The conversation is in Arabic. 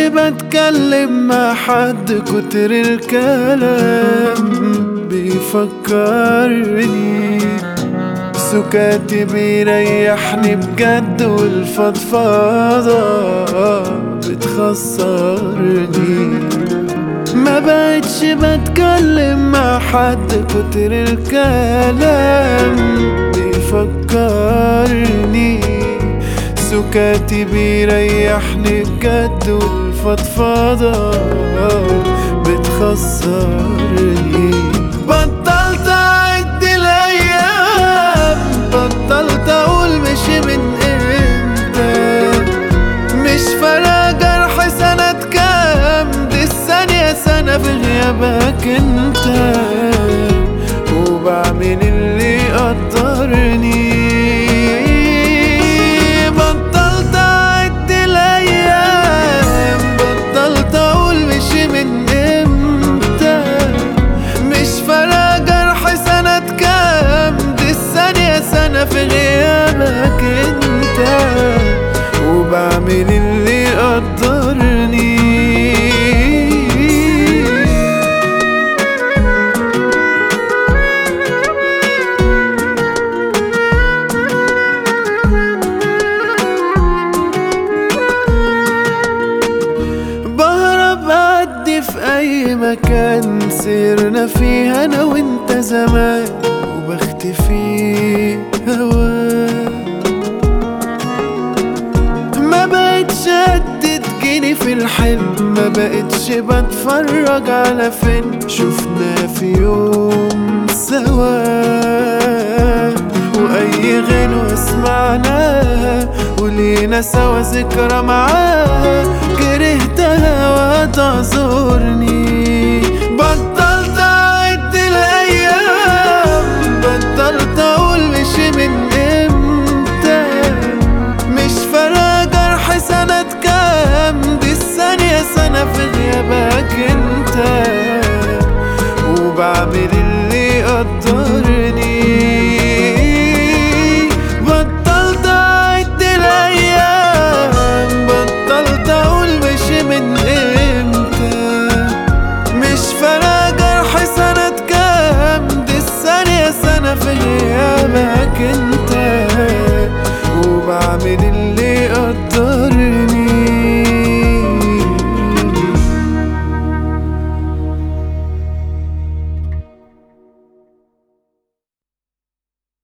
بتكلم مع حد كتر الكلام بيفكرني، سكاتي بيريحني بجد والفضفاضة بتخسرني. ما بقتش بتكلم مع حد كتر الكلام بيفكرني، سكاتي بيريحني بجد والفضفاضة بتخسرني. بطلت أعد الأيام، بطلت أقول مشي من إمتى، مش فارقة جرح سنة كام، دي الثانية سنة في غيابك انت، وبعمل اللي يقدرني. بطلت أعد الأيام، بطلت أقول مشي من إمتى، مش فارقة جرح سنة كام، دي الثانية سنة في غيابك انت، وبعمل اللي يقدرني. بهرب أعدي في أي مكان سيرنا فيه أنا وإنت زمان، وبختفي هواك. ما بقتش قد تجيني في الحلم، ما بقتش بتفرج على فيلم شفنا في يوم سوا، وأي غنوة سمعناها ولينا سوا ذكرى معاها كرهتها وهتعذرني. بطلت أعد الأيام، بطلت أقول مشي من إمتى، مش فارقة جرح سنة كام، دي الثانية سنة في غيابك انت، وبعمل اللي يقدرني. بطلت أعد الأيام، بطلت أقول مشي من إمتى، مش فارقة جرح سنة كام، دي الثانية سنة في غيابك انت، وبعمل اللي يقدرني.